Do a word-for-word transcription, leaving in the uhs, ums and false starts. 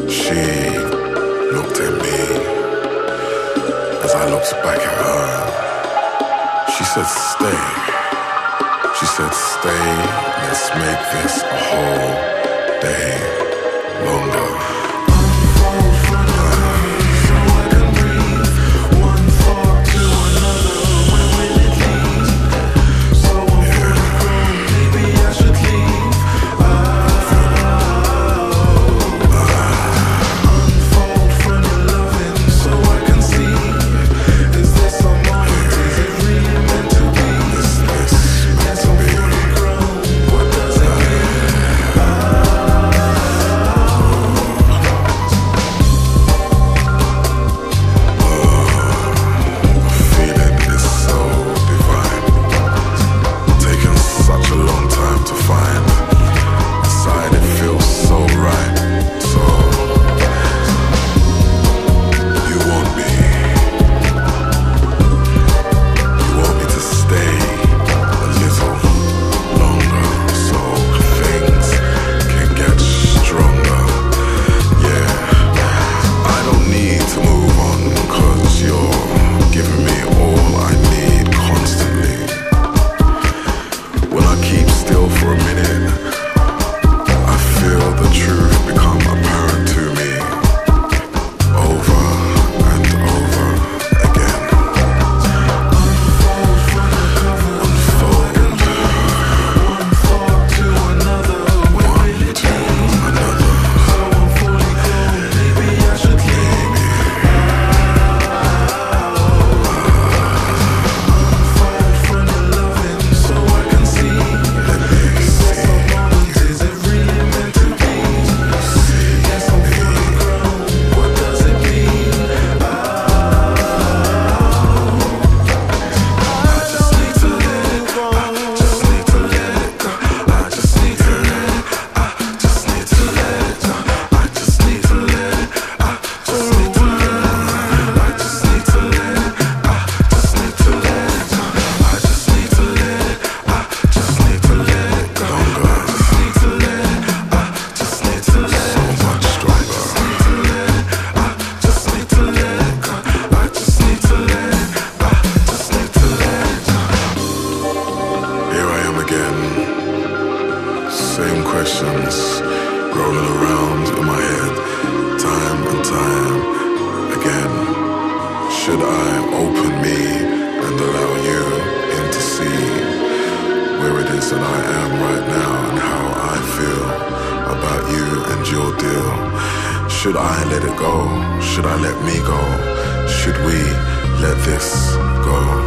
She looked at me as I looked back at her. She said, stay. She said, stay, let's make this a whole day longer. Same questions rolling around in my head, time and time again. Should I open me and allow you in to see where it is that I am right now and how I feel about you and your deal? Should I let it go? Should I let me go? Should we let this go?